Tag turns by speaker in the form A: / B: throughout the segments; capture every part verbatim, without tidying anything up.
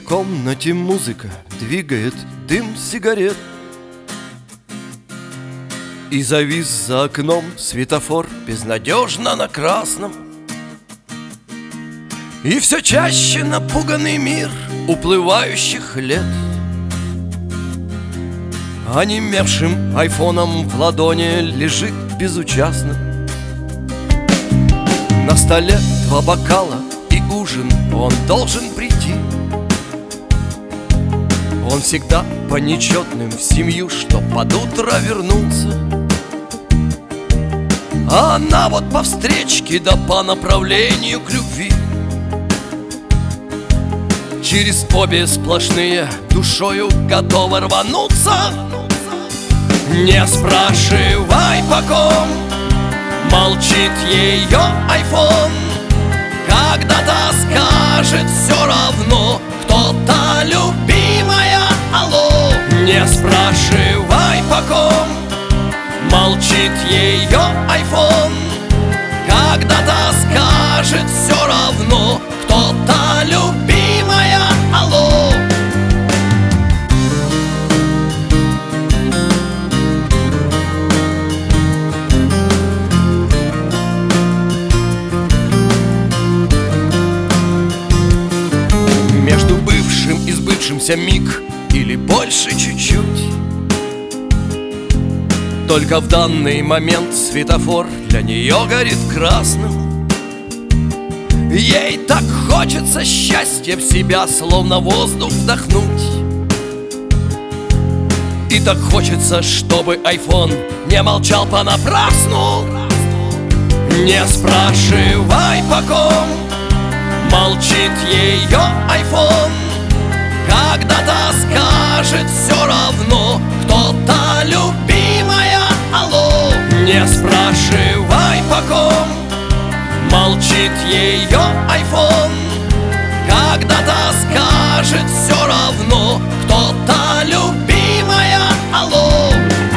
A: комнате музыка двигает дым сигарет, и завис за окном светофор безнадежно на красном. И все чаще напуганный мир уплывающих лет онемевшим айфоном в ладони лежит безучастно. На столе два бокала и ужин, он должен прийти. Он всегда по нечетным в семью, чтоб под утро вернуться. А она вот по встречке да по направлению к любви. Через обе сплошные душою готова рвануться. Не спрашивай по ком молчит ее айфон. Когда-то скажет все равно кто-то любимая, алло. Не спрашивай по ком молчит ее айфон. Когда-то скажет все равно кто-то любимая, алло. Между бывшим и сбывшимся миг или больше чуть-чуть. Только в данный момент светофор для нее горит красным. Ей так хочется счастья в себя, словно воздух вдохнуть. И так хочется, чтобы айфон не молчал понапрасну. Не спрашивай по ком молчит ее айфон. Когда-то скажет все равно кто-то любимая, алло. Не спрашивай по ком молчит ее айфон. Когда-то скажет все равно кто-то любимая, алло.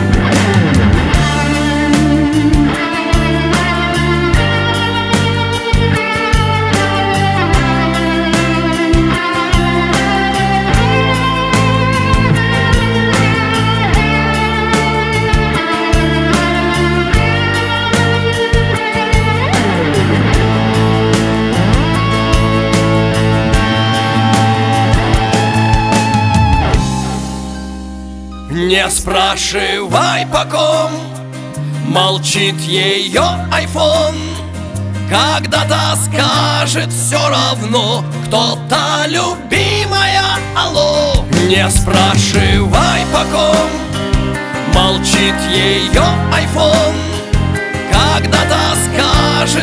A: Не спрашивай по ком молчит ее айфон. Когда-то скажет все равно кто-то любимая, алло. Не спрашивай по ком молчит ее айфон. Когда-то скажет